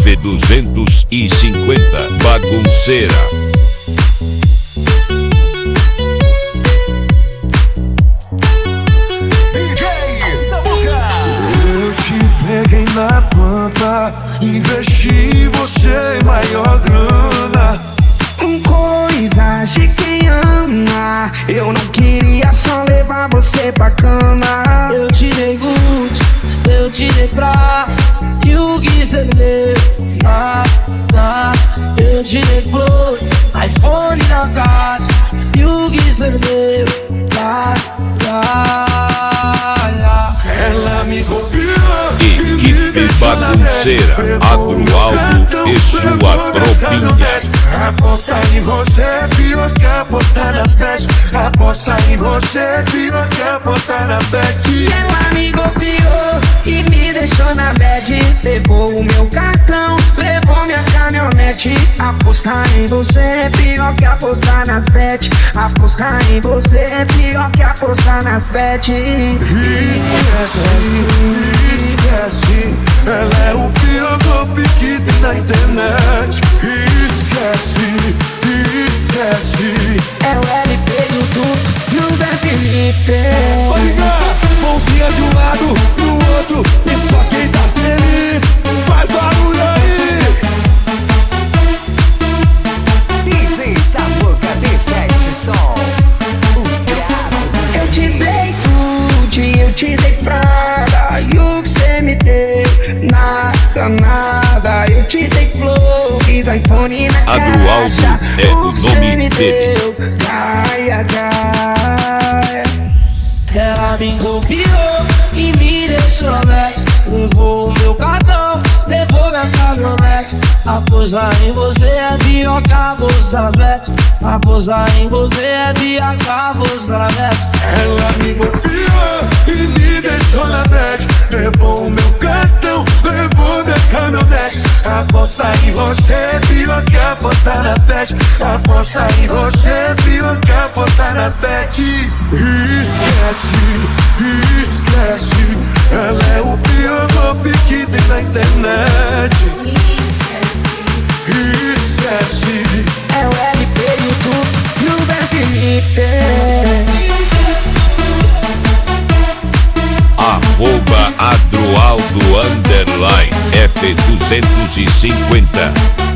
F250 Bagunceira. Eu te peguei na planta, investi em você maior grana. Coisas de quem ama. Eu não queria só levar você pra cama. Eu te dei good, eu te dei pra. E o que cê me deu? Eu te dei flores, iPhone na caixa. E o que cê me deu? Ela me copiou. Equipe Bagunceira, Adroaldo e sua tropinha. Aposta em você é pior que apostar nas bets. Aposta em você é pior que apostar nas bets. Ela me copiou e me deixou na bad. Levou o meu cartão, levou minha caminhonete. Apostar em você é pior que apostar nas bet. Apostar em você é pior que apostar nas bet. Esquece, ela é o pior golpe que tem na internet. Esquece. É o LP e o duplo, não vai Felipe. Vai ligar, mãozinha de um lado, do outro. E só quem tá feliz faz barulho aí. DJ Samuca Defect Som. Eu te dei food, eu te dei prada. E o que cê me deu? Nada. Eu te dei flores, iPhone na caixa. Adroaldo é o nome dele. Ela me copiou e me deixou bad. Levou o meu cartão, levou minha caminhonete. Apostar em você é pior que apostar nas bets. Apostar em você é pior que apostar nas bets. Ela me copiou e me deixou na bad. Levou o meu cartão, levou minha caminhonete. Apostar em você é pior que apostar nas bets. Apostar em você é pior que apostar nas bets. Esquece, ela é o pior golpe que tem na internet. Esquece. É o LP e o duplo, não vai Felipe. @Adroaldo _F250